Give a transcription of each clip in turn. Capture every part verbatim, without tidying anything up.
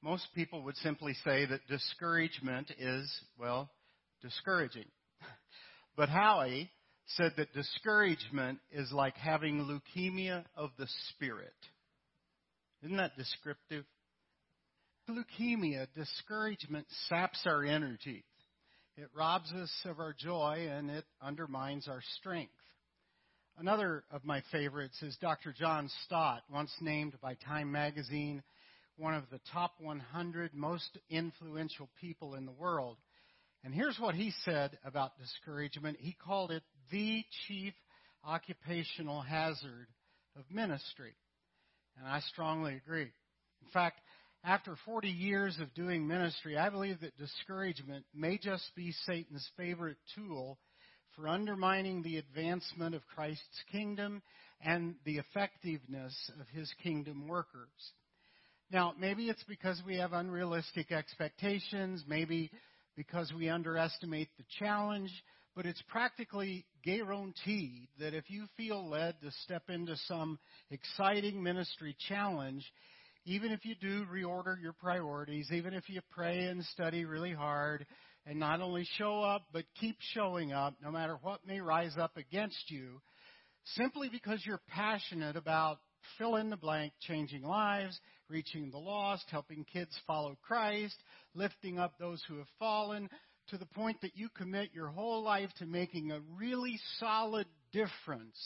Most people would simply say that discouragement is, well, discouraging. But Howie said that discouragement is like having leukemia of the spirit. Isn't that descriptive? Leukemia, discouragement, saps our energy. It robs us of our joy, and it undermines our strength. Another of my favorites is Doctor John Stott, once named by Time magazine one of the top one hundred most influential people in the world. And here's what he said about discouragement. He called it the chief occupational hazard of ministry. And I strongly agree. In fact, after forty years of doing ministry, I believe that discouragement may just be Satan's favorite tool for undermining the advancement of Christ's kingdom and the effectiveness of his kingdom workers. Now, maybe it's because we have unrealistic expectations, maybe because we underestimate the challenge, but it's practically guaranteed that if you feel led to step into some exciting ministry challenge, even if you do reorder your priorities, even if you pray and study really hard, and not only show up, but keep showing up, no matter what may rise up against you, simply because you're passionate about fill in the blank, changing lives, reaching the lost, helping kids follow Christ, lifting up those who have fallen, to the point that you commit your whole life to making a really solid difference.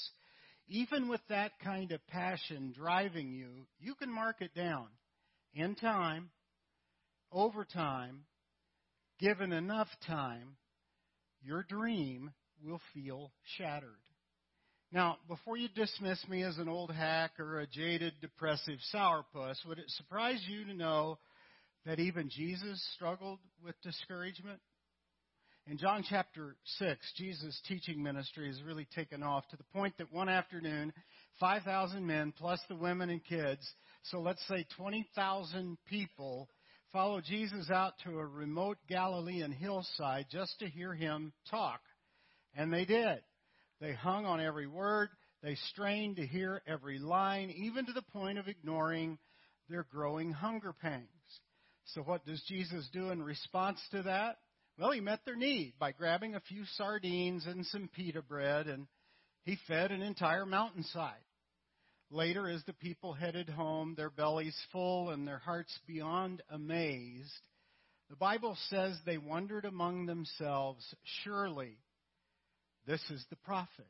Even with that kind of passion driving you, you can mark it down. In time, over time, given enough time, your dream will feel shattered. Now, before you dismiss me as an old hack or a jaded, depressive sourpuss, would it surprise you to know that even Jesus struggled with discouragement? In John chapter six, Jesus' teaching ministry has really taken off to the point that one afternoon, five thousand men plus the women and kids, so let's say twenty thousand people, followed Jesus out to a remote Galilean hillside just to hear him talk. And they did. They hung on every word. They strained to hear every line, even to the point of ignoring their growing hunger pangs. So what does Jesus do in response to that? Well, he met their need by grabbing a few sardines and some pita bread, and he fed an entire mountainside. Later, as the people headed home, their bellies full and their hearts beyond amazed, the Bible says they wondered among themselves, surely this is the prophet.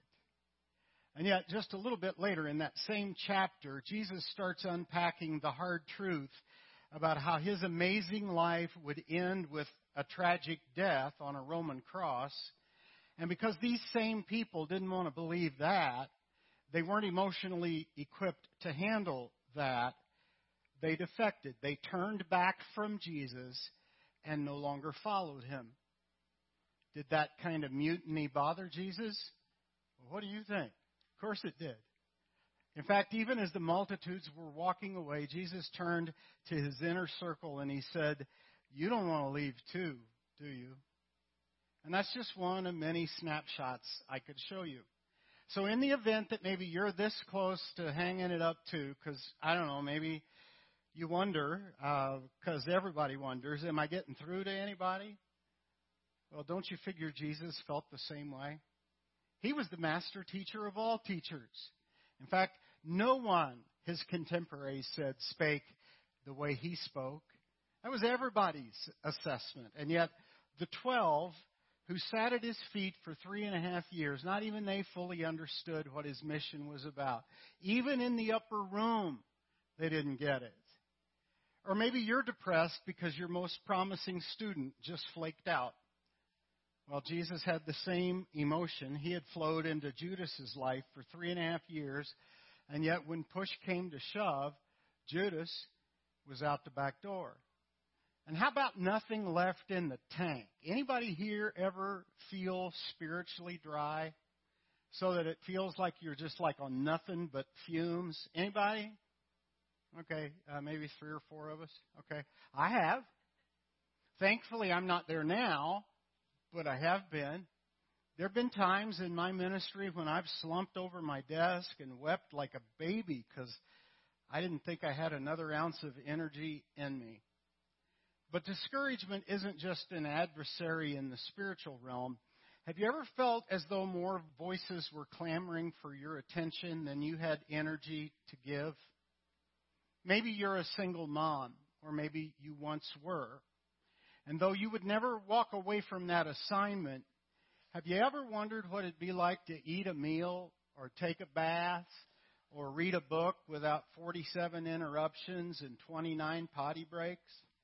And yet, just a little bit later in that same chapter, Jesus starts unpacking the hard truth about how his amazing life would end with a tragic death on a Roman cross. And because these same people didn't want to believe that, they weren't emotionally equipped to handle that, they defected. They turned back from Jesus and no longer followed him. Did that kind of mutiny bother Jesus? Well, what do you think? Of course it did. In fact, even as the multitudes were walking away, Jesus turned to his inner circle and he said, "You don't want to leave too, do you?" And that's just one of many snapshots I could show you. So in the event that maybe you're this close to hanging it up too, because, I don't know, maybe you wonder, because uh, everybody wonders, am I getting through to anybody? Well, don't you figure Jesus felt the same way? He was the master teacher of all teachers. In fact, no one, his contemporaries said, spake the way he spoke. That was everybody's assessment. And yet, the twelve who sat at his feet for three and a half years, not even they fully understood what his mission was about. Even in the upper room, they didn't get it. Or maybe you're depressed because your most promising student just flaked out. Well, Jesus had the same emotion. He had flowed into Judas's life for three and a half years, and yet when push came to shove, Judas was out the back door. And how about nothing left in the tank? Anybody here ever feel spiritually dry so that it feels like you're just like on nothing but fumes? Anybody? Okay, uh, maybe three or four of us. Okay, I have. Thankfully, I'm not there now, but I have been. There have been times in my ministry when I've slumped over my desk and wept like a baby because I didn't think I had another ounce of energy in me. But discouragement isn't just an adversary in the spiritual realm. Have you ever felt as though more voices were clamoring for your attention than you had energy to give? Maybe you're a single mom, or maybe you once were. And though you would never walk away from that assignment, have you ever wondered what it'd be like to eat a meal or take a bath or read a book without forty-seven interruptions and twenty-nine potty breaks?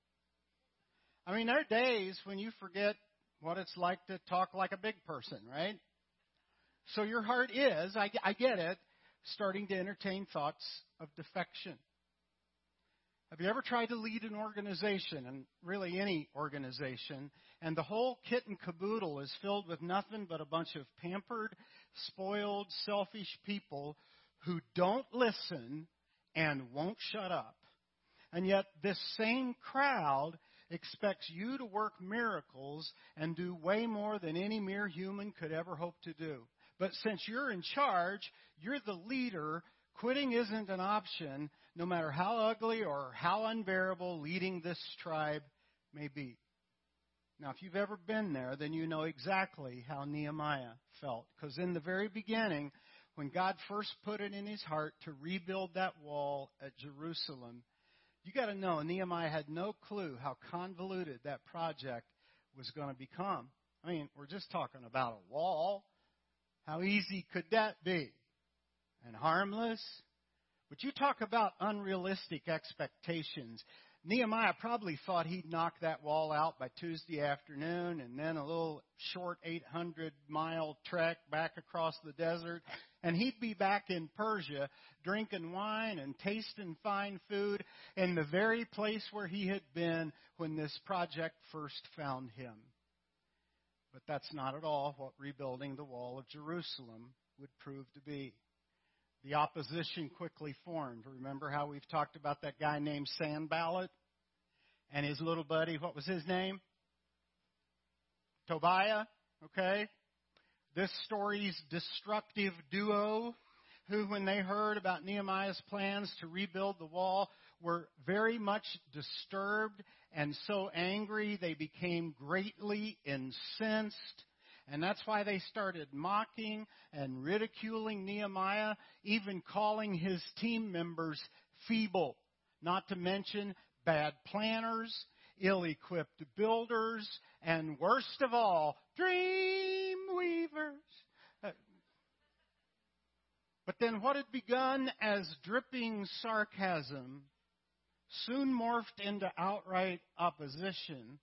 I mean, there are days when you forget what it's like to talk like a big person, right? So your heart is, I, I get it, starting to entertain thoughts of defection. Have you ever tried to lead an organization, and really any organization, and the whole kit and caboodle is filled with nothing but a bunch of pampered, spoiled, selfish people who don't listen and won't shut up? And yet this same crowd expects you to work miracles and do way more than any mere human could ever hope to do. But since you're in charge, you're the leader, quitting isn't an option, no matter how ugly or how unbearable leading this tribe may be. Now, if you've ever been there, then you know exactly how Nehemiah felt. Because in the very beginning, when God first put it in his heart to rebuild that wall at Jerusalem, you got to know, Nehemiah had no clue how convoluted that project was going to become. I mean, we're just talking about a wall. How easy could that be? And harmless? But you talk about unrealistic expectations. Nehemiah probably thought he'd knock that wall out by Tuesday afternoon, and then a little short eight hundred mile trek back across the desert, and he'd be back in Persia drinking wine and tasting fine food in the very place where he had been when this project first found him. But that's not at all what rebuilding the wall of Jerusalem would prove to be. The opposition quickly formed. Remember how we've talked about that guy named Sanballat and his little buddy, what was his name? Tobiah, okay? This story's destructive duo who, when they heard about Nehemiah's plans to rebuild the wall, were very much disturbed and so angry they became greatly incensed. And that's why they started mocking and ridiculing Nehemiah, even calling his team members feeble, not to mention bad planners, ill-equipped builders, and worst of all, dream weavers. But then what had begun as dripping sarcasm soon morphed into outright opposition.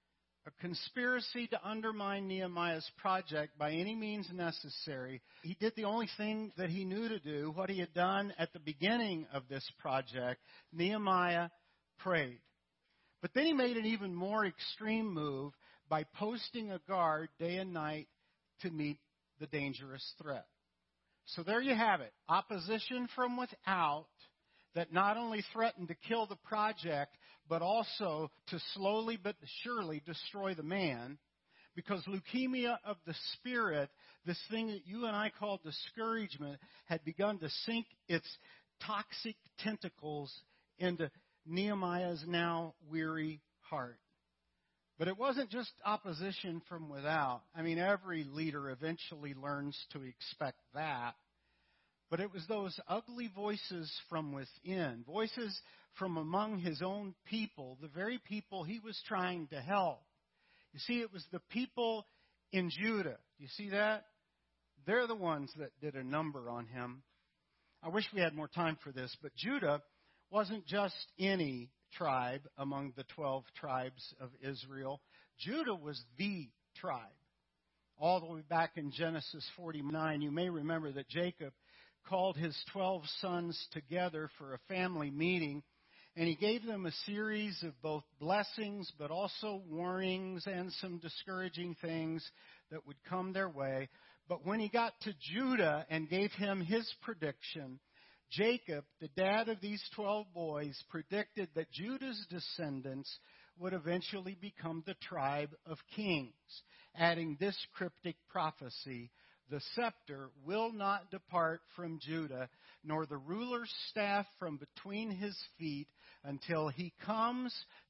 A conspiracy to undermine Nehemiah's project by any means necessary. He did the only thing that he knew to do, what he had done at the beginning of this project. Nehemiah prayed. But then he made an even more extreme move by posting a guard day and night to meet the dangerous threat. So there you have it. Opposition from without that not only threatened to kill the project, but also to slowly but surely destroy the man. Because leukemia of the spirit, this thing that you and I call discouragement, had begun to sink its toxic tentacles into Nehemiah's now weary heart. But it wasn't just opposition from without. I mean, every leader eventually learns to expect that. But it was those ugly voices from within, voices from among his own people, the very people he was trying to help. You see, it was the people in Judah. You see that? They're the ones that did a number on him. I wish we had more time for this, but Judah wasn't just any tribe among the twelve tribes of Israel. Judah was the tribe. All the way back in Genesis forty-nine, you may remember that Jacob called his twelve sons together for a family meeting, and he gave them a series of both blessings but also warnings and some discouraging things that would come their way. But when he got to Judah and gave him his prediction, Jacob, the dad of these twelve boys, predicted that Judah's descendants would eventually become the tribe of kings, adding this cryptic prophecy: the scepter will not depart from Judah, nor the ruler's staff from between his feet, until he comes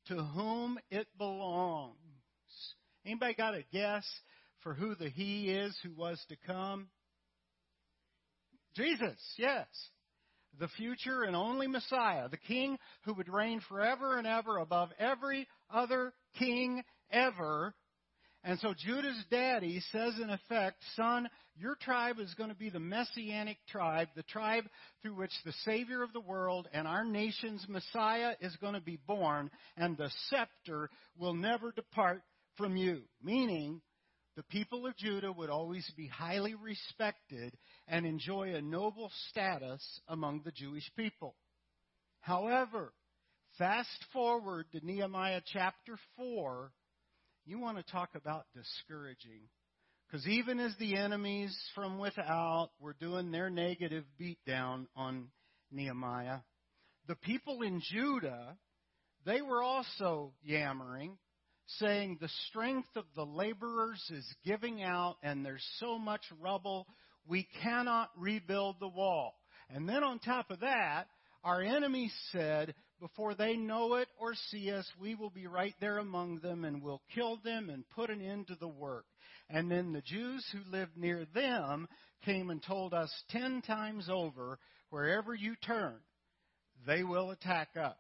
to whom it belongs. Anybody got a guess for who the He is who was to come? Jesus, yes. The future and only Messiah, the King who would reign forever and ever above every other king ever. And so Judah's daddy says, in effect, son, your tribe is going to be the messianic tribe, the tribe through which the Savior of the world and our nation's Messiah is going to be born, and the scepter will never depart from you. Meaning, the people of Judah would always be highly respected and enjoy a noble status among the Jewish people. However, fast forward to Nehemiah chapter four, you want to talk about discouraging. Because even as the enemies from without were doing their negative beatdown on Nehemiah, the people in Judah, they were also yammering, saying the strength of the laborers is giving out and there's so much rubble, we cannot rebuild the wall. And then on top of that, our enemies said, before they know it or see us, we will be right there among them and we'll kill them and put an end to the work. And then the Jews who lived near them came and told us ten times over, wherever you turn, they will attack us.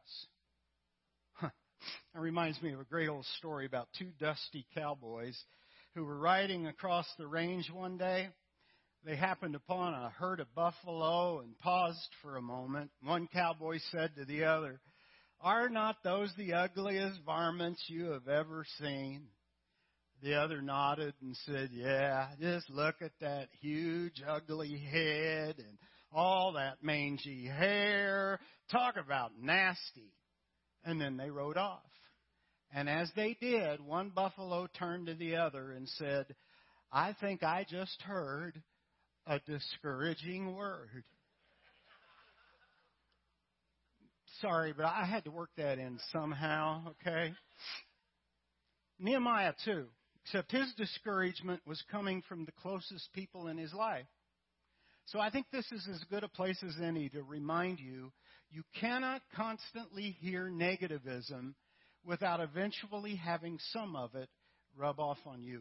Huh. That reminds me of a great old story about two dusty cowboys who were riding across the range one day. They happened upon a herd of buffalo and paused for a moment. One cowboy said to the other, "Are not those the ugliest varmints you have ever seen?" The other nodded and said, "Yeah, just look at that huge, ugly head and all that mangy hair. Talk about nasty." And then they rode off. And as they did, one buffalo turned to the other and said, "I think I just heard a discouraging word." Sorry, but I had to work that in somehow, okay? Nehemiah too, except his discouragement was coming from the closest people in his life. So I think this is as good a place as any to remind you, you cannot constantly hear negativism without eventually having some of it rub off on you.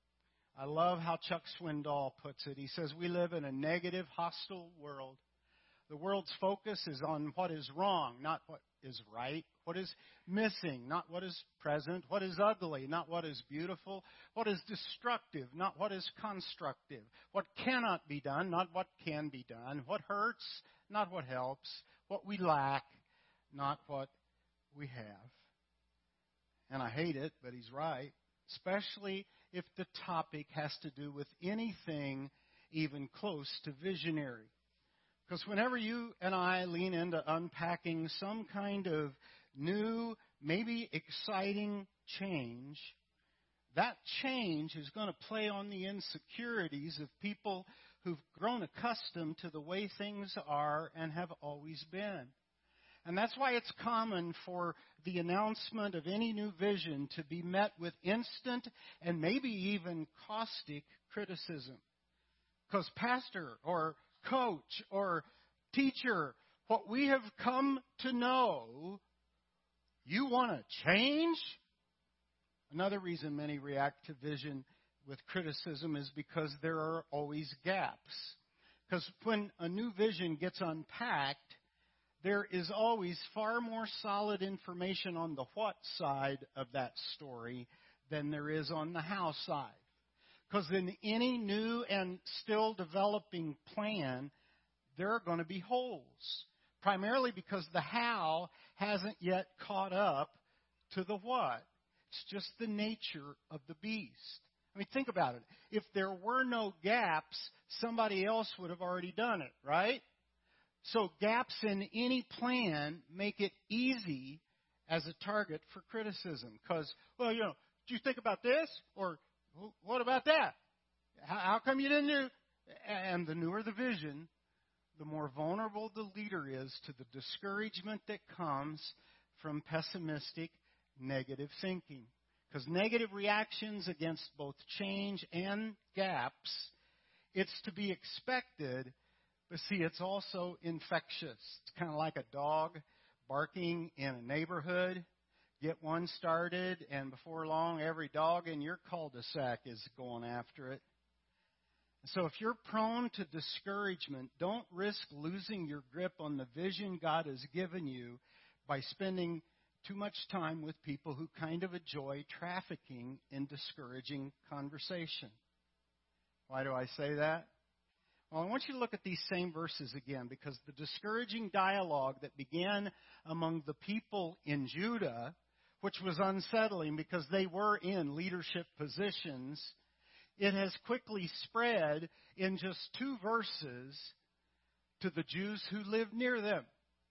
I love how Chuck Swindoll puts it. He says, we live in a negative, hostile world. The world's focus is on what is wrong, not what is right. What is missing, not what is present. What is ugly, not what is beautiful. What is destructive, not what is constructive. What cannot be done, not what can be done. What hurts, not what helps. What we lack, not what we have. And I hate it, but he's right. Especially if the topic has to do with anything even close to visionary. Because whenever you and I lean into unpacking some kind of new, maybe exciting change, that change is going to play on the insecurities of people who've grown accustomed to the way things are and have always been. And that's why it's common for the announcement of any new vision to be met with instant and maybe even caustic criticism. Because pastor or coach or teacher, what we have come to know, you want to change? Another reason many react to vision with criticism is because there are always gaps. Because when a new vision gets unpacked, there is always far more solid information on the what side of that story than there is on the how side. Because in any new and still developing plan, there are going to be holes. Primarily because the how hasn't yet caught up to the what. It's just the nature of the beast. I mean, think about it. If there were no gaps, somebody else would have already done it, right? So gaps in any plan make it easy as a target for criticism. Because, well, you know, did you think about this? Or what about that? How, how come you didn't do? And the newer the vision, the more vulnerable the leader is to the discouragement that comes from pessimistic, negative thinking. Because negative reactions against both change and gaps, it's to be expected. But see, it's also infectious. It's kind of like a dog barking in a neighborhood. get one started, and before long, every dog in your cul-de-sac is going after it. So if you're prone to discouragement, don't risk losing your grip on the vision God has given you by spending too much time with people who kind of enjoy trafficking in discouraging conversation. Why do I say that? Well, I want you to look at these same verses again, because the discouraging dialogue that began among the people in Judah, which was unsettling because they were in leadership positions, it has quickly spread in just two verses to the Jews who lived near them.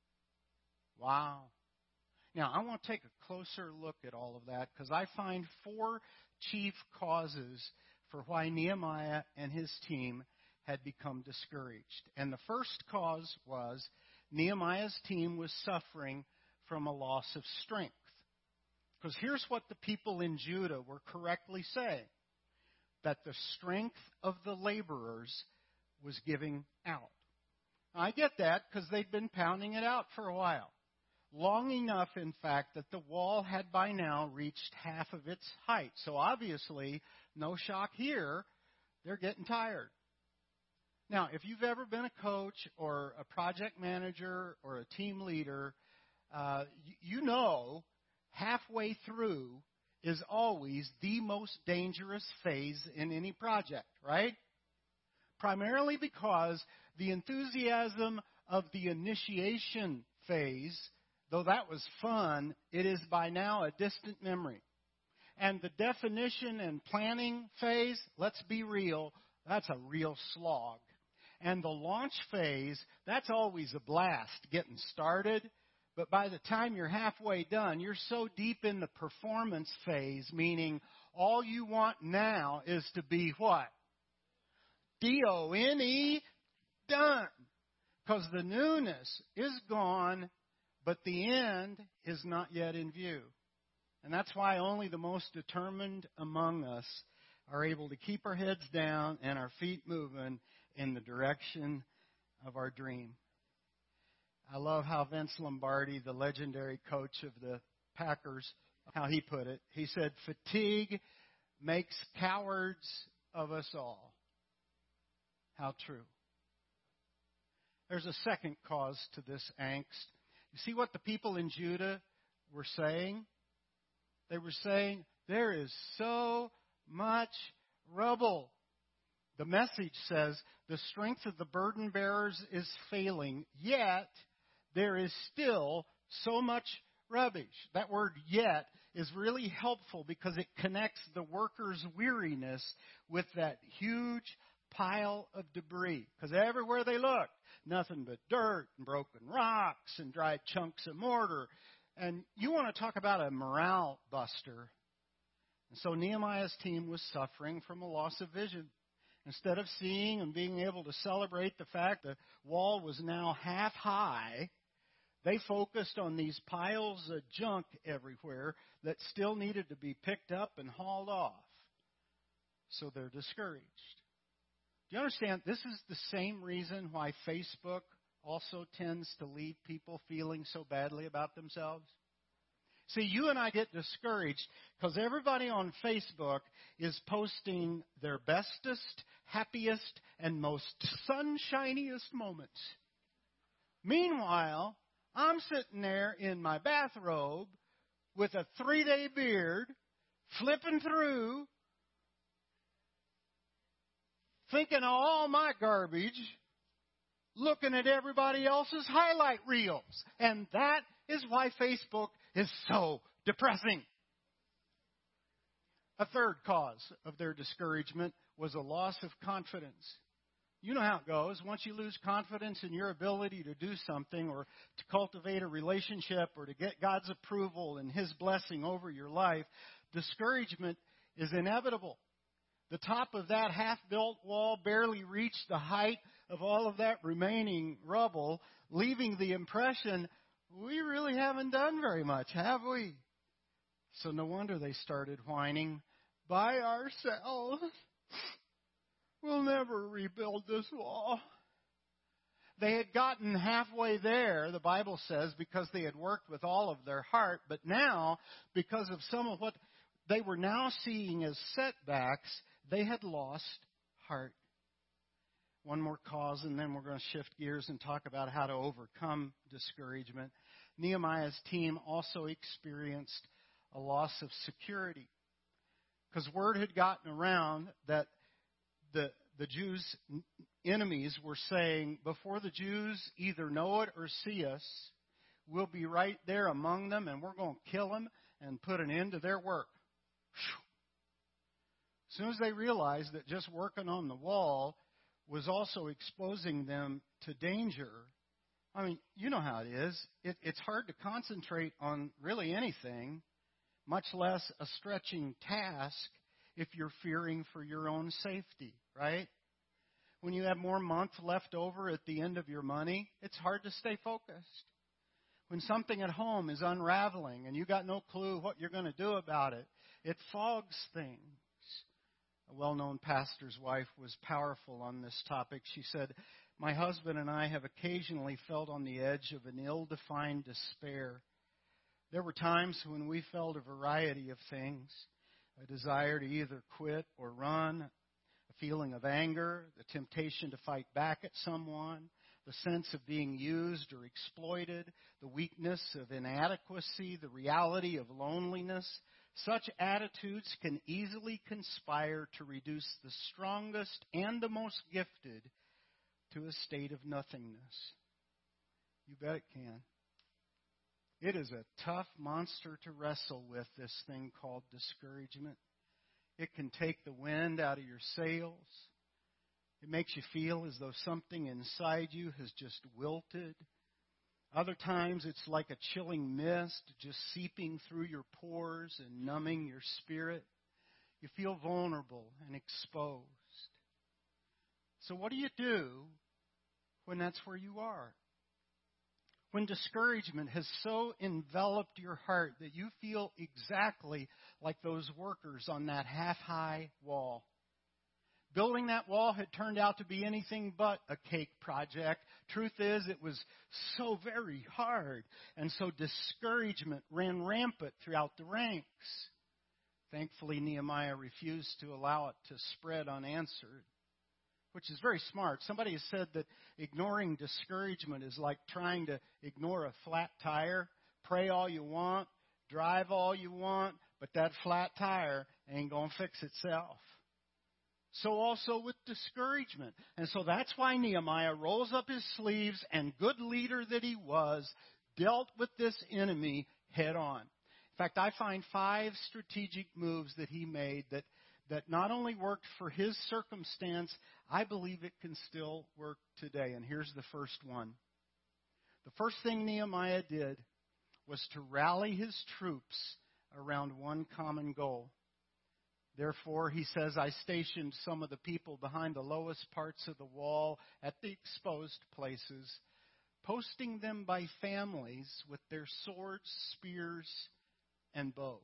Wow. Now, I want to take a closer look at all of that, because I find four chief causes for why Nehemiah and his team had become discouraged. And the first cause was Nehemiah's team was suffering from a loss of strength. Because here's what the people in Judah were correctly saying: that the strength of the laborers was giving out. I get that, because they'd been pounding it out for a while. Long enough, in fact, that the wall had by now reached half of its height. So obviously, no shock here, they're getting tired. Now, if you've ever been a coach or a project manager or a team leader, uh, you know halfway through is always the most dangerous phase in any project, right? Primarily because the enthusiasm of the initiation phase, though that was fun, it is by now a distant memory. And the definition and planning phase, let's be real, that's a real slog. And the launch phase, that's always a blast, getting started. But by the time you're halfway done, you're so deep in the performance phase, meaning all you want now is to be what? D O N E, done. Because the newness is gone, but the end is not yet in view. And that's why only the most determined among us are able to keep our heads down and our feet moving in the direction of our dream. I love how Vince Lombardi, the legendary coach of the Packers, how he put it. He said, "Fatigue makes cowards of us all." How true. There's a second cause to this angst. You see what the people in Judah were saying? They were saying, there is so much rubble. The Message says, the strength of the burden bearers is failing, yet there is still so much rubbish. That word yet is really helpful because it connects the workers' weariness with that huge pile of debris. Because everywhere they looked, nothing but dirt and broken rocks and dried chunks of mortar. And you want to talk about a morale buster. And so Nehemiah's team was suffering from a loss of vision. Instead of seeing and being able to celebrate the fact the wall was now half high, they focused on these piles of junk everywhere that still needed to be picked up and hauled off. So they're discouraged. Do you understand? This is the same reason why Facebook also tends to leave people feeling so badly about themselves. See, you and I get discouraged because everybody on Facebook is posting their bestest, happiest, and most sunshiniest moments. Meanwhile, I'm sitting there in my bathrobe with a three-day beard, flipping through, thinking of all my garbage, looking at everybody else's highlight reels. And that is why Facebook is so depressing. A third cause of their discouragement was a loss of confidence. You know how it goes. Once you lose confidence in your ability to do something or to cultivate a relationship or to get God's approval and His blessing over your life, discouragement is inevitable. The top of that half-built wall barely reached the height of all of that remaining rubble, leaving the impression, we really haven't done very much, have we? So no wonder they started whining, by ourselves, we'll never rebuild this wall. They had gotten halfway there, the Bible says, because they had worked with all of their heart. But now, because of some of what they were now seeing as setbacks, they had lost heart. One more cause, and then we're going to shift gears and talk about how to overcome discouragement. Nehemiah's team also experienced a loss of security, because word had gotten around that the the Jews' enemies were saying, before the Jews either know it or see us, we'll be right there among them, and we're going to kill them and put an end to their work. As soon as they realized that just working on the wall was also exposing them to danger, I mean, you know how it is. It, it's hard to concentrate on really anything, much less a stretching task, if you're fearing for your own safety, right? When you have more month left over at the end of your money, it's hard to stay focused. When something at home is unraveling and you got no clue what you're going to do about it, it fogs things. A well-known pastor's wife was powerful on this topic. She said, "My husband and I have occasionally felt on the edge of an ill-defined despair. There were times when we felt a variety of things, a desire to either quit or run, a feeling of anger, the temptation to fight back at someone, the sense of being used or exploited, the weakness of inadequacy, the reality of loneliness. Such attitudes can easily conspire to reduce the strongest and the most gifted to a state of nothingness." You bet it can. It is a tough monster to wrestle with, this thing called discouragement. It can take the wind out of your sails. It makes you feel as though something inside you has just wilted. Other times it's like a chilling mist just seeping through your pores and numbing your spirit. You feel vulnerable and exposed. So what do you do when that's where you are? When discouragement has so enveloped your heart that you feel exactly like those workers on that half-high wall. Building that wall had turned out to be anything but a cake project. Truth is, it was so very hard. And so discouragement ran rampant throughout the ranks. Thankfully, Nehemiah refused to allow it to spread unanswered, which is very smart. Somebody has said that ignoring discouragement is like trying to ignore a flat tire. Pray all you want, drive all you want, but that flat tire ain't going to fix itself. So also with discouragement. And so that's why Nehemiah rolls up his sleeves and, good leader that he was, dealt with this enemy head on. In fact, I find five strategic moves that he made that, that not only worked for his circumstance, I believe it can still work today. And here's the first one. The first thing Nehemiah did was to rally his troops around one common goal. Therefore, he says, I stationed some of the people behind the lowest parts of the wall at the exposed places, posting them by families with their swords, spears, and bows.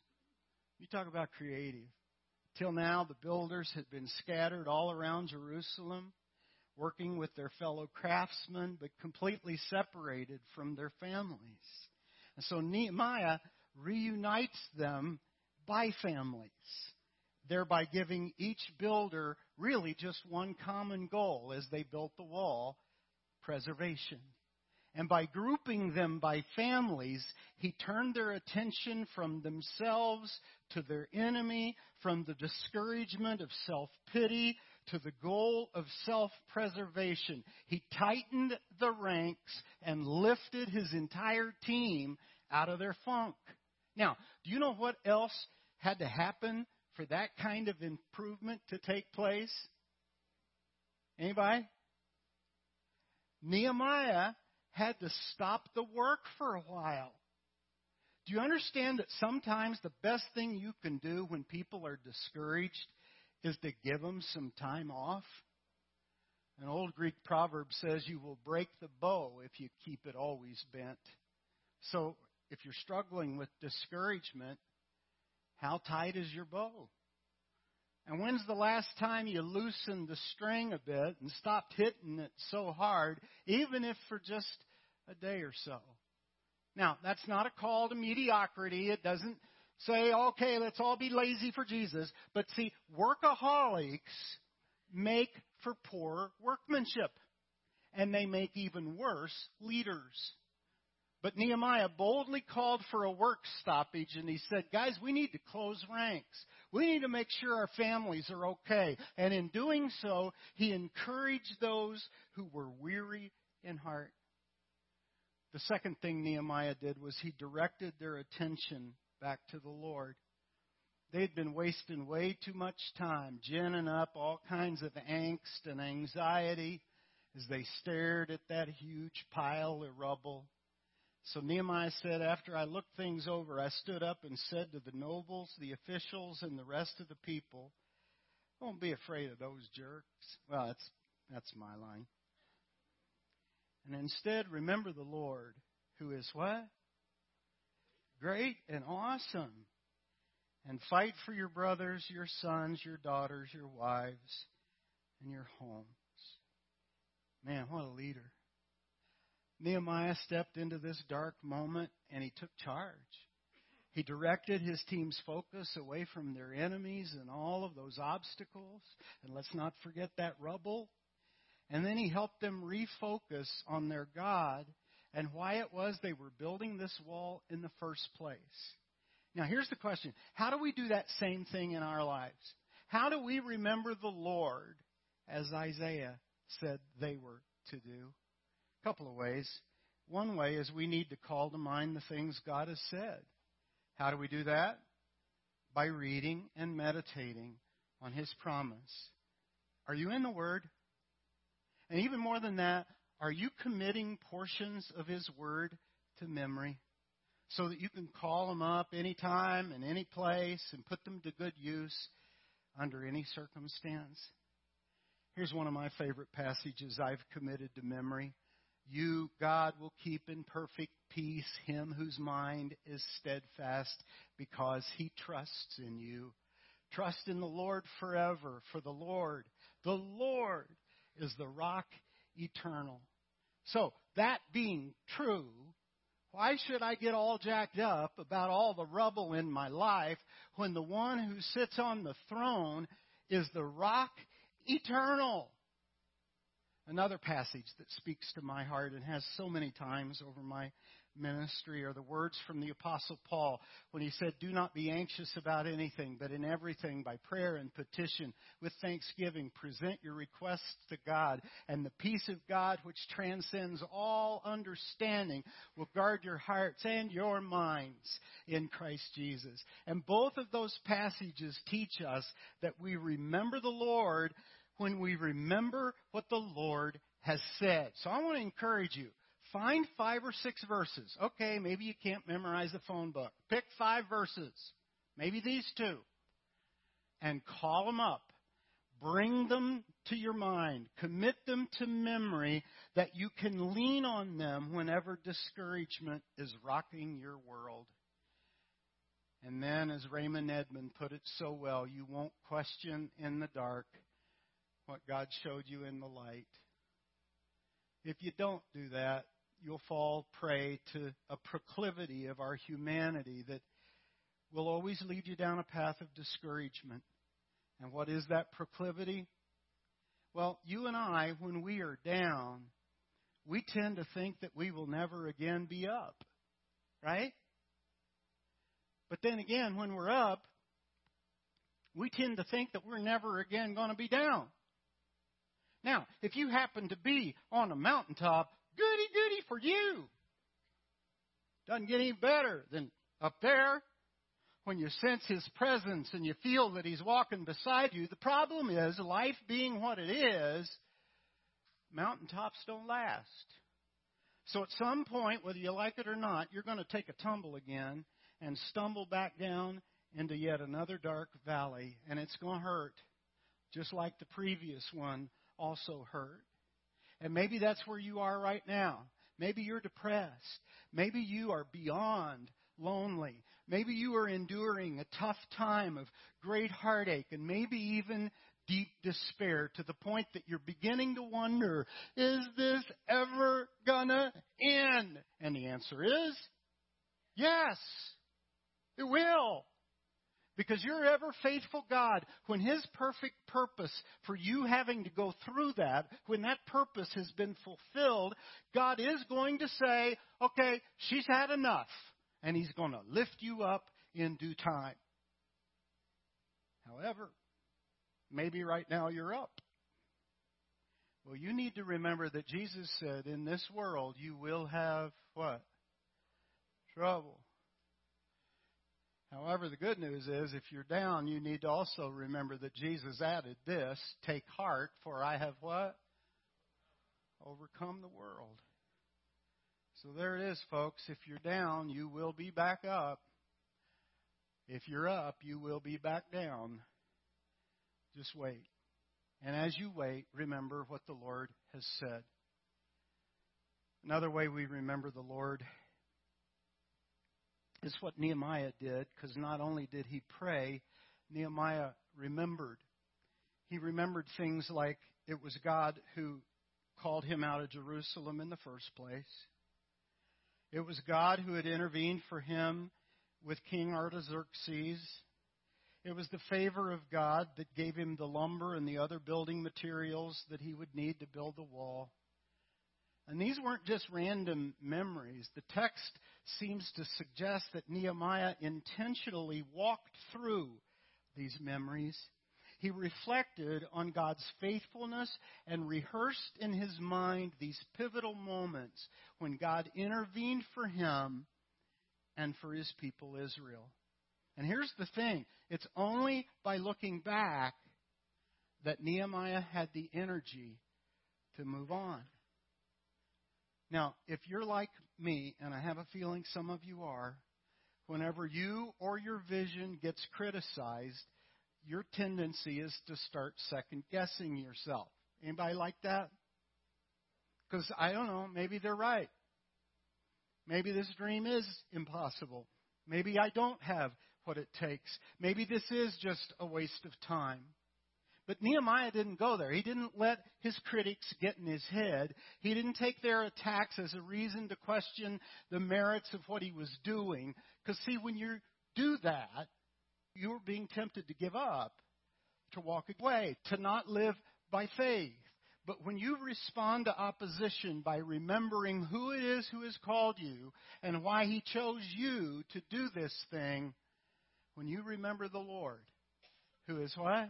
You talk about creative. Till now, the builders had been scattered all around Jerusalem, working with their fellow craftsmen, but completely separated from their families. And so Nehemiah reunites them by families, thereby giving each builder really just one common goal as they built the wall: preservation. And by grouping them by families, he turned their attention from themselves to their enemy, from the discouragement of self-pity to the goal of self-preservation. He tightened the ranks and lifted his entire team out of their funk. Now, do you know what else had to happen for that kind of improvement to take place? Anybody? Nehemiah had to stop the work for a while. Do you understand that sometimes the best thing you can do when people are discouraged is to give them some time off? An old Greek proverb says you will break the bow if you keep it always bent. So if you're struggling with discouragement, how tight is your bow? And when's the last time you loosened the string a bit and stopped hitting it so hard, even if for just a day or so? Now, that's not a call to mediocrity. It doesn't say, okay, let's all be lazy for Jesus. But see, workaholics make for poor workmanship. And they make even worse leaders. But Nehemiah boldly called for a work stoppage, and he said, guys, we need to close ranks. We need to make sure our families are okay. And in doing so, he encouraged those who were weary in heart. The second thing Nehemiah did was he directed their attention back to the Lord. They'd been wasting way too much time ginning up all kinds of angst and anxiety as they stared at that huge pile of rubble. So Nehemiah said, after I looked things over, I stood up and said to the nobles, the officials, and the rest of the people, don't be afraid of those jerks. Well, that's, that's my line. And instead, remember the Lord, who is what? Great and awesome. And fight for your brothers, your sons, your daughters, your wives, and your homes. Man, what a leader. Nehemiah stepped into this dark moment and he took charge. He directed his team's focus away from their enemies and all of those obstacles. And let's not forget that rubble. And then he helped them refocus on their God and why it was they were building this wall in the first place. Now, here's the question. How do we do that same thing in our lives? How do we remember the Lord as Isaiah said they were to do? A couple of ways. One way is we need to call to mind the things God has said. How do we do that? By reading and meditating on His promise. Are you in the Word? And even more than that, are you committing portions of His Word to memory so that you can call them up anytime and any place and put them to good use under any circumstance? Here's one of my favorite passages I've committed to memory. You, God, will keep in perfect peace him whose mind is steadfast because he trusts in you. Trust in the Lord forever, for the Lord, the Lord is the rock eternal. So, that being true, why should I get all jacked up about all the rubble in my life when the one who sits on the throne is the rock eternal? Another passage that speaks to my heart and has so many times over my ministry are the words from the Apostle Paul when he said, do not be anxious about anything, but in everything by prayer and petition with thanksgiving present your requests to God, and the peace of God which transcends all understanding will guard your hearts and your minds in Christ Jesus. And both of those passages teach us that we remember the Lord when we remember what the Lord has said. So I want to encourage you. Find five or six verses. Okay, maybe you can't memorize a phone book. Pick five verses. Maybe these two. And call them up. Bring them to your mind. Commit them to memory that you can lean on them whenever discouragement is rocking your world. And then, as Raymond Edmond put it so well, you won't question in the dark what God showed you in the light. If you don't do that, you'll fall prey to a proclivity of our humanity that will always lead you down a path of discouragement. And what is that proclivity? Well, you and I, when we are down, we tend to think that we will never again be up, right? But then again, when we're up, we tend to think that we're never again going to be down. Now, if you happen to be on a mountaintop, goody goody for you. Doesn't get any better than up there when you sense His presence and you feel that He's walking beside you. The problem is, life being what it is, mountaintops don't last. So at some point, whether you like it or not, you're going to take a tumble again and stumble back down into yet another dark valley. And it's going to hurt, just like the previous one also hurt. And maybe that's where you are right now. Maybe you're depressed. Maybe you are beyond lonely. maybe you are enduring a tough time of great heartache and maybe even deep despair to the point that you're beginning to wonder, is this ever gonna end? And the answer is yes, it will. Because your ever faithful God, when His perfect purpose for you having to go through that, when that purpose has been fulfilled, God is going to say, okay, she's had enough. And He's going to lift you up in due time. However, maybe right now you're up. Well, you need to remember that Jesus said, in this world you will have what? Trouble. However, the good news is, if you're down, you need to also remember that Jesus added this, take heart, for I have what? Overcome the world. So there it is, folks. If you're down, you will be back up. If you're up, you will be back down. Just wait. And as you wait, remember what the Lord has said. Another way we remember the Lord is what Nehemiah did, because not only did he pray, Nehemiah remembered. He remembered things like it was God who called him out of Jerusalem in the first place. It was God who had intervened for him with King Artaxerxes. It was the favor of God that gave him the lumber and the other building materials that he would need to build the wall. And these weren't just random memories. The text seems to suggest that Nehemiah intentionally walked through these memories. He reflected on God's faithfulness and rehearsed in his mind these pivotal moments when God intervened for him and for his people Israel. And here's the thing. It's only by looking back that Nehemiah had the energy to move on. Now, if you're like me, and I have a feeling some of you are, whenever you or your vision gets criticized, your tendency is to start second-guessing yourself. Anybody like that? Because, I don't know, maybe they're right. Maybe this dream is impossible. Maybe I don't have what it takes. Maybe this is just a waste of time. But Nehemiah didn't go there. He didn't let his critics get in his head. He didn't take their attacks as a reason to question the merits of what he was doing. Because, see, when you do that, you're being tempted to give up, to walk away, to not live by faith. But when you respond to opposition by remembering who it is who has called you and why He chose you to do this thing, when you remember the Lord, who is what?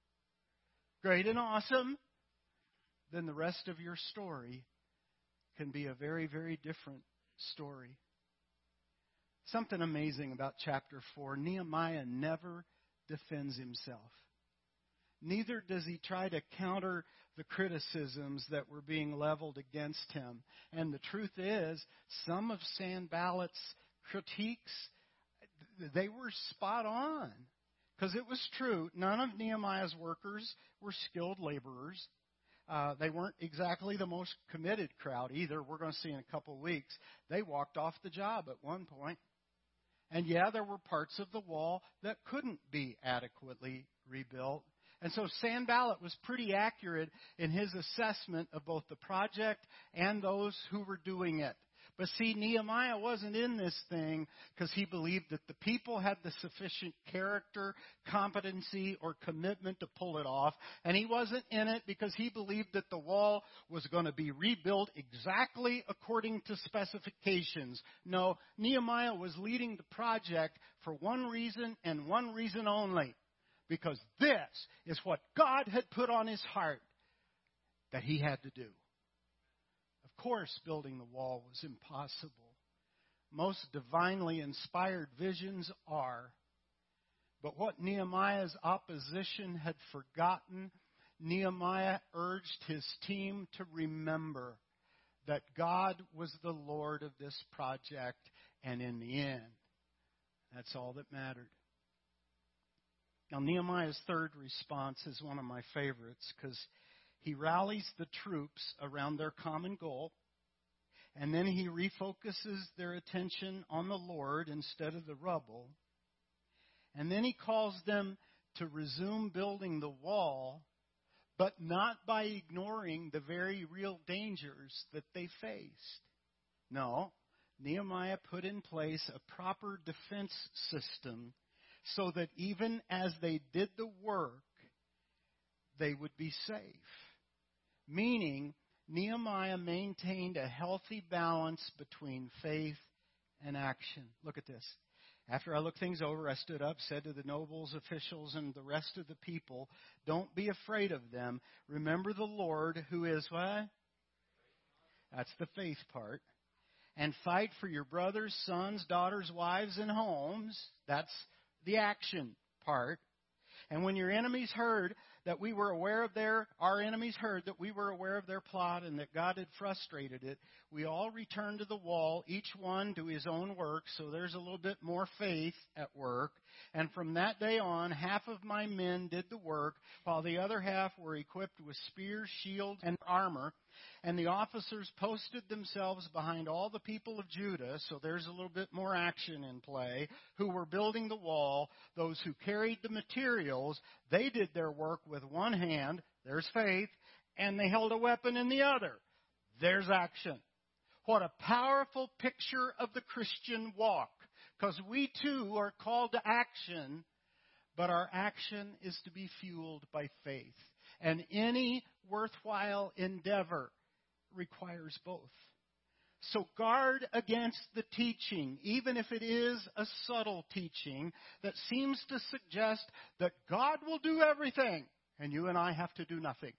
Great and awesome, then the rest of your story can be a very, very different story. Something amazing about chapter four. Nehemiah never defends himself. Neither does he try to counter the criticisms that were being leveled against him. And the truth is, some of Sanballat's critiques, they were spot on. Because it was true, none of Nehemiah's workers were skilled laborers. Uh, they weren't exactly the most committed crowd either. We're going to see in a couple of weeks. They walked off the job at one point. And yeah, there were parts of the wall that couldn't be adequately rebuilt. And so Sanballat was pretty accurate in his assessment of both the project and those who were doing it. But see, Nehemiah wasn't in this thing because he believed that the people had the sufficient character, competency, or commitment to pull it off. And he wasn't in it because he believed that the wall was going to be rebuilt exactly according to specifications. No, Nehemiah was leading the project for one reason and one reason only. Because this is what God had put on his heart that he had to do. Of course, building the wall was impossible. Most divinely inspired visions are. But what Nehemiah's opposition had forgotten, Nehemiah urged his team to remember that God was the Lord of this project, and in the end, that's all that mattered. Now, Nehemiah's third response is one of my favorites because he rallies the troops around their common goal. And then he refocuses their attention on the Lord instead of the rubble. And then he calls them to resume building the wall, but not by ignoring the very real dangers that they faced. No, Nehemiah put in place a proper defense system so that even as they did the work, they would be safe. Meaning, Nehemiah maintained a healthy balance between faith and action. Look at this. After I looked things over, I stood up, said to the nobles, officials, and the rest of the people, don't be afraid of them. Remember the Lord, who is what? That's the faith part. And fight for your brothers, sons, daughters, wives, and homes. That's the action part. And when your enemies heard that we were aware of their, our enemies heard that we were aware of their plot and that God had frustrated it, we all returned to the wall, each one to his own work. So there's a little bit more faith at work. And from that day on, half of my men did the work, while the other half were equipped with spears, shields, and armor. And the officers posted themselves behind all the people of Judah, so there's a little bit more action in play, who were building the wall. Those who carried the materials, they did their work with one hand, there's faith, and they held a weapon in the other. There's action. What a powerful picture of the Christian walk, because we too are called to action, but our action is to be fueled by faith. And any worthwhile endeavor requires both. So guard against the teaching, even if it is a subtle teaching that seems to suggest that God will do everything and you and I have to do nothing.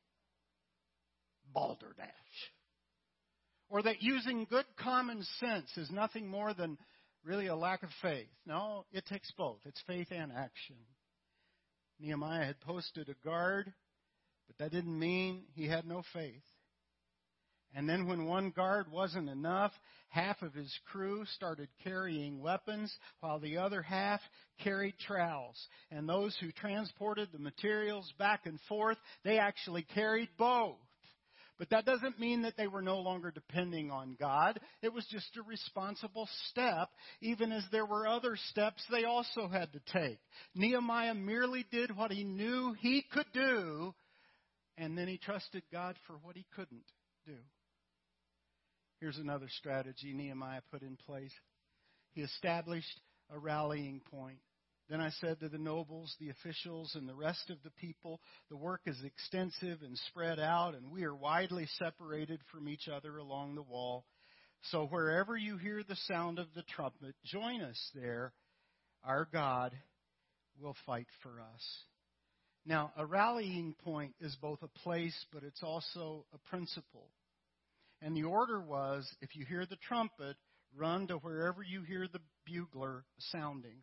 Balderdash. Or that using good common sense is nothing more than really a lack of faith. No, it takes both. It's faith and action. Nehemiah had posted a guard, but that didn't mean he had no faith. And then when one guard wasn't enough, half of his crew started carrying weapons, while the other half carried trowels. And those who transported the materials back and forth, they actually carried both. But that doesn't mean that they were no longer depending on God. It was just a responsible step, even as there were other steps they also had to take. Nehemiah merely did what he knew he could do, and then he trusted God for what he couldn't do. Here's another strategy Nehemiah put in place. He established a rallying point. Then I said to the nobles, the officials, and the rest of the people, the work is extensive and spread out, and we are widely separated from each other along the wall. So wherever you hear the sound of the trumpet, join us there. Our God will fight for us. Now, a rallying point is both a place, but it's also a principle. And the order was, if you hear the trumpet, run to wherever you hear the bugler sounding.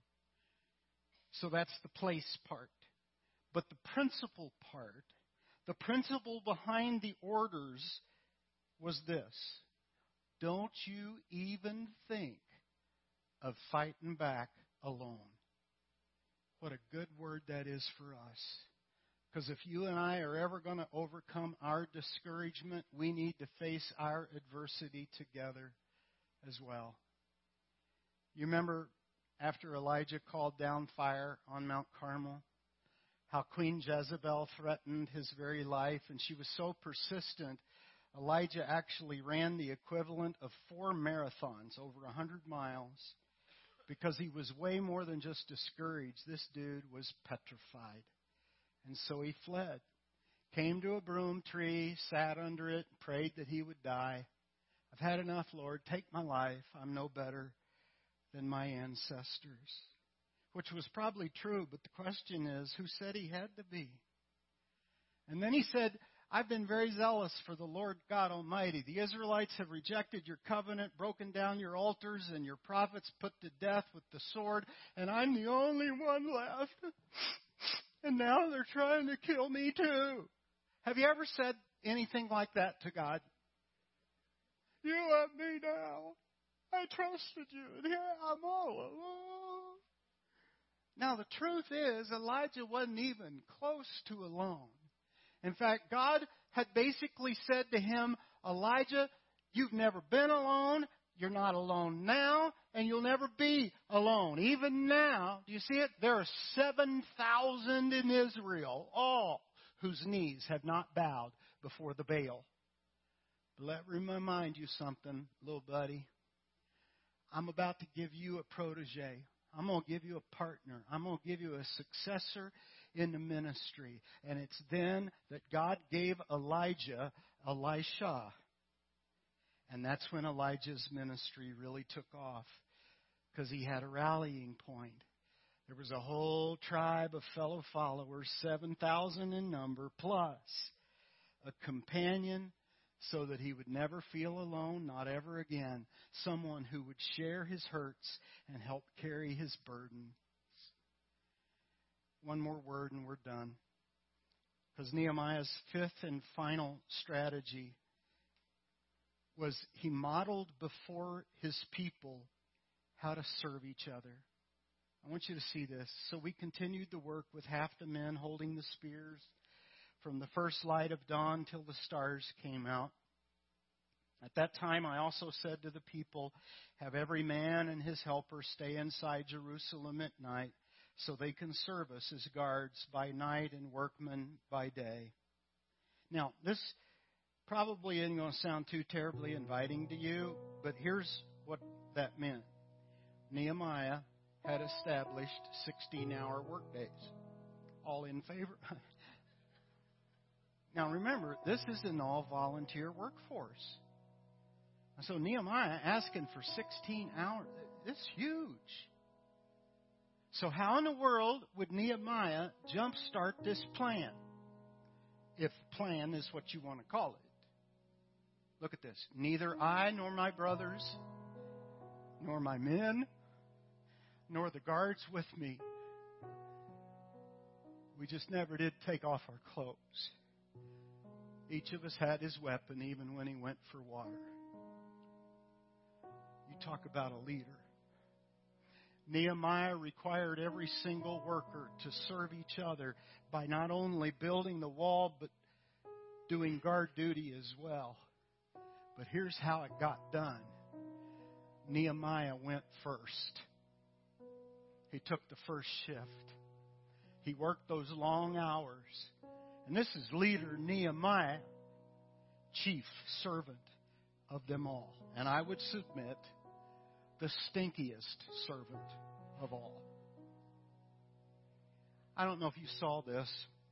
So that's the place part. But the principle part, the principle behind the orders was this. Don't you even think of fighting back alone. What a good word that is for us. Because if you and I are ever going to overcome our discouragement, we need to face our adversity together as well. You remember after Elijah called down fire on Mount Carmel, how Queen Jezebel threatened his very life, and she was so persistent, Elijah actually ran the equivalent of four marathons, over one hundred miles, because he was way more than just discouraged. This dude was petrified. And so he fled, came to a broom tree, sat under it, prayed that he would die. I've had enough, Lord. Take my life. I'm no better than my ancestors. Which was probably true, but the question is, who said he had to be? And then he said, I've been very zealous for the Lord God Almighty. The Israelites have rejected your covenant, broken down your altars, and your prophets put to death with the sword, and I'm the only one left. And now they're trying to kill me too. Have you ever said anything like that to God? You let me down. I trusted you, and here I'm all alone. Now, the truth is, Elijah wasn't even close to alone. In fact, God had basically said to him, Elijah, You've never been alone. You're not alone now, and you'll never be alone. Even now, do you see it? There are seven thousand in Israel, all whose knees have not bowed before the Baal. But let me remind you something, little buddy. I'm about to give you a protege. I'm going to give you a partner. I'm going to give you a successor in the ministry. And it's then that God gave Elijah Elisha. And that's when Elijah's ministry really took off, because he had a rallying point. There was a whole tribe of fellow followers, seven thousand in number, plus a companion so that he would never feel alone, not ever again. Someone who would share his hurts and help carry his burdens. One more word and we're done. Because Nehemiah's fifth and final strategy was he modeled before his people how to serve each other. I want you to see this. So we continued the work with half the men holding the spears from the first light of dawn till the stars came out. At that time I also said to the people, have every man and his helper stay inside Jerusalem at night, so they can serve us as guards by night and workmen by day. Now, this probably isn't going to sound too terribly inviting to you, but here's what that meant. Nehemiah had established sixteen-hour workdays. All in favor? Now remember, this is an all-volunteer workforce. So Nehemiah asking for sixteen hours, it's huge. So how in the world would Nehemiah jumpstart this plan? If plan is what you want to call it. Look at this. Neither I nor my brothers, nor my men, nor the guards with me, we just never did take off our clothes. Each of us had his weapon even when he went for water. You talk about a leader. Nehemiah required every single worker to serve each other by not only building the wall, but doing guard duty as well. But here's how it got done. Nehemiah went first. He took the first shift. He worked those long hours. And this is leader Nehemiah, chief servant of them all. And I would submit, the stinkiest servant of all. I don't know if you saw this,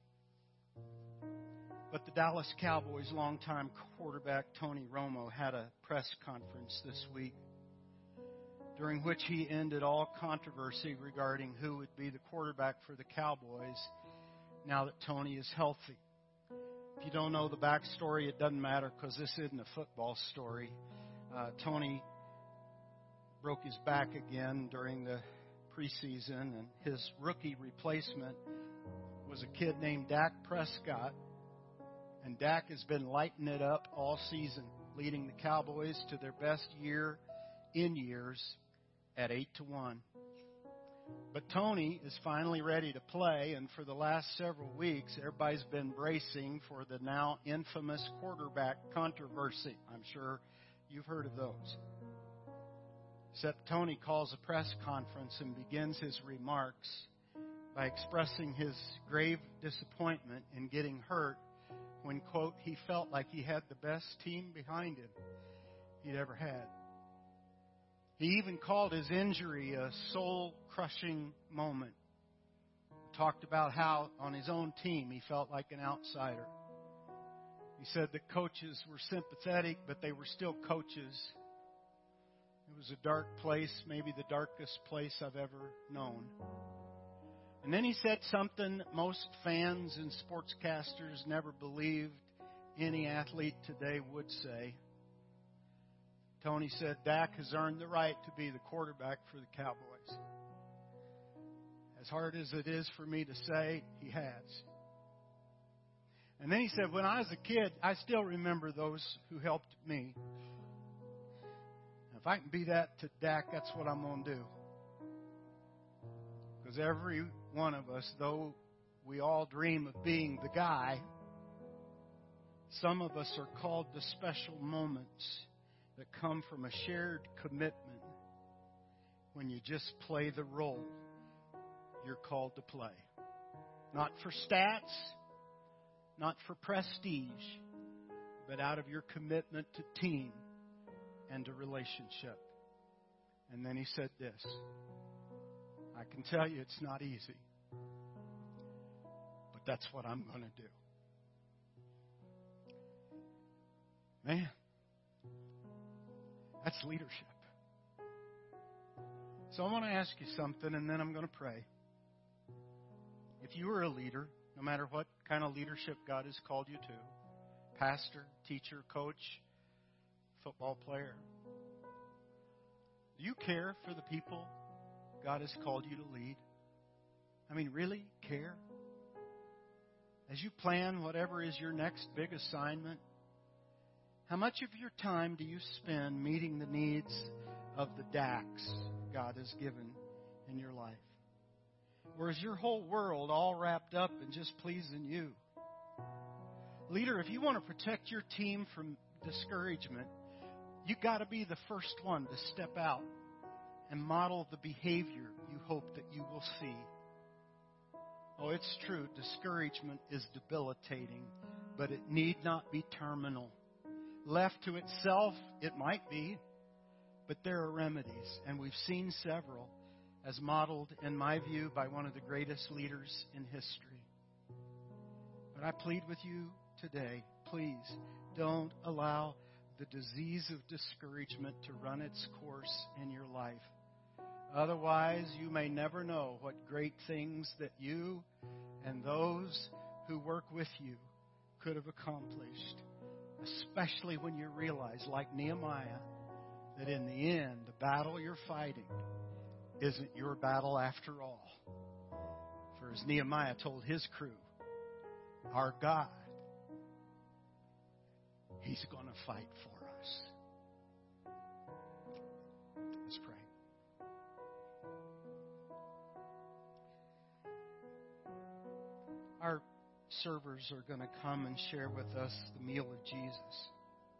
but the Dallas Cowboys' longtime quarterback Tony Romo had a press conference this week during which he ended all controversy regarding who would be the quarterback for the Cowboys now that Tony is healthy. If you don't know the backstory, it doesn't matter because this isn't a football story. Uh, Tony broke his back again during the preseason, and his rookie replacement was a kid named Dak Prescott. And Dak has been lighting it up all season, leading the Cowboys to their best year in years at eight to one. But Tony is finally ready to play, and for the last several weeks, everybody's been bracing for the now infamous quarterback controversy. I'm sure you've heard of those. Except Tony calls a press conference and begins his remarks by expressing his grave disappointment in getting hurt when, quote, he felt like he had the best team behind him he'd ever had. He even called his injury a soul-crushing moment. He talked about how on his own team he felt like an outsider. He said that coaches were sympathetic, but they were still coaches. It was a dark place, maybe the darkest place I've ever known. And then he said something most fans and sportscasters never believed any athlete today would say. Tony said, Dak has earned the right to be the quarterback for the Cowboys. As hard as it is for me to say, he has. And then he said, when I was a kid, I still remember those who helped me. If I can be that to Dak, that's what I'm going to do. Because every one of us, though we all dream of being the guy, some of us are called to special moments that come from a shared commitment when you just play the role you're called to play. Not for stats, not for prestige, but out of your commitment to team and to relationship. And then he said this, I can tell you it's not easy, but that's what I'm going to do. Man, that's leadership. So I want to ask you something, and then I'm going to pray. If you are a leader, no matter what kind of leadership God has called you to, pastor, teacher, coach, football player, do you care for the people God has called you to lead? I mean, really care? As you plan whatever is your next big assignment, how much of your time do you spend meeting the needs of the D A Cs God has given in your life? Or is your whole world all wrapped up in just pleasing you? Leader, if you want to protect your team from discouragement, you've got to be the first one to step out and model the behavior you hope that you will see. Oh, it's true, discouragement is debilitating, but it need not be terminal. Left to itself, it might be, but there are remedies, and we've seen several, as modeled, in my view, by one of the greatest leaders in history. But I plead with you today, please don't allow the disease of discouragement to run its course in your life. Otherwise, you may never know what great things that you and those who work with you could have accomplished, especially when you realize, like Nehemiah, that in the end, the battle you're fighting isn't your battle after all. For as Nehemiah told his crew, our God, He's going to fight for us. Let's pray. Our servers are going to come and share with us the meal of Jesus.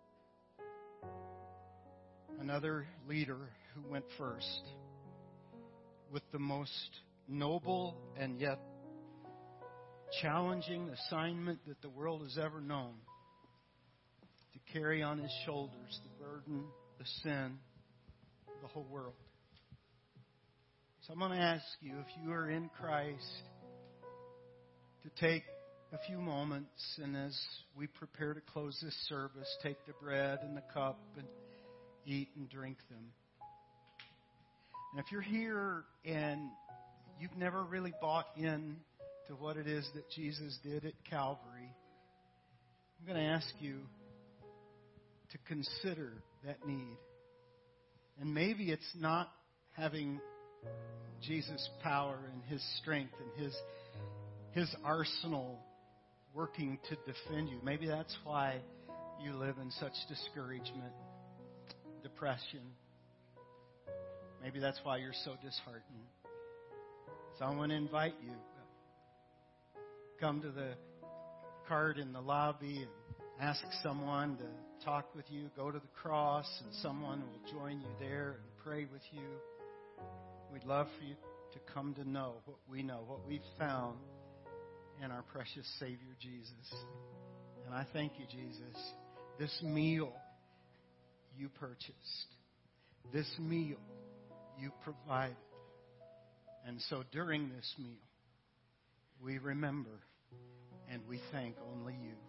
Another leader who went first with the most noble and yet challenging assignment that the world has ever known, to carry on his shoulders the burden, the sin of the whole world. So I'm going to ask you, if you are in Christ, to take a few moments, and as we prepare to close this service, take the bread and the cup and eat and drink them. And if you're here and you've never really bought in to what it is that Jesus did at Calvary, I'm going to ask you to consider that need. And maybe it's not having Jesus' power and His strength and His His arsenal working to defend you. Maybe that's why you live in such discouragement, depression. Maybe that's why you're so disheartened. So I want to invite you. Come to the card in the lobby and ask someone to talk with you. Go to the cross and someone will join you there and pray with you. We'd love for you to come to know what we know, what we've found in our precious Savior Jesus. And I thank you, Jesus. This meal you purchased. This meal you provided. And so during this meal, we remember and we thank only you.